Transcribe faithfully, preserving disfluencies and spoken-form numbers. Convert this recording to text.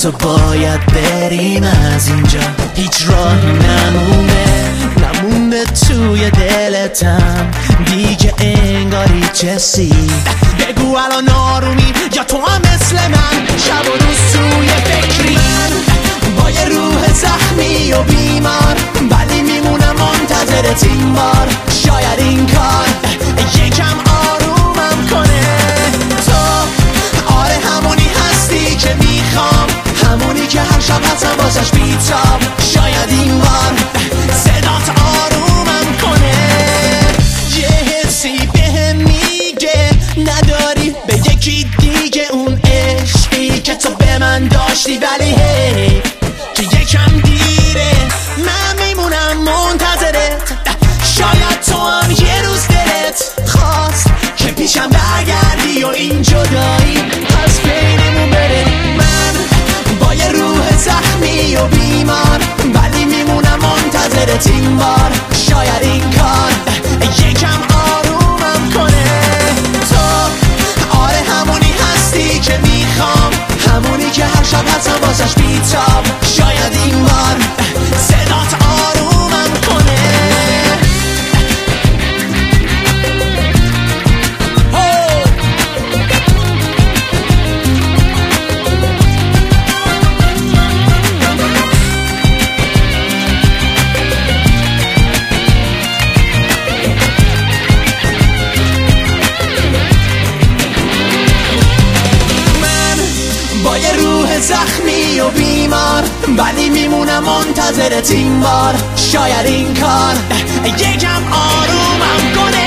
تو باید بریم از اینجا، هیچ راهی نمونه نمونه توی دلتم دیگه انگاری چسی. بگو الان آرومی یا تو هم مثل من شب و روز توی فکری؟ من با یه روح زخمی و بیمار ولی میمونم منتظرت این بار. شاید این کار یکم آرومم کنه. تو آره همونی هستی که میخوام، همونی که هر شب هستم واسش بیتاب. شاید این بار صدات آرومم کنه. یه حسی بهم میگه نداری به یکی دیگه اون عشقی که تو به من داشتی، ولی هی که یکم دیره من میمونم منتظرت. شاید تو هم یه روز دلت خواست که پیشم برگردی و این جدایی از بینمون بره. من با یه روح زخمی و بیمار ولی میمونم منتظرت این بار. شاید این کار یکم آرومم کنه. تو آره همونی هستی که میخوام، همونی که هر شب هستم واسش بیتاب. شاید این بار صدات آرومم کنه. با یه روح زخمی و بیمار ولی میمونم منتظرت این بار. شاید این کار یکم آرومم کنه.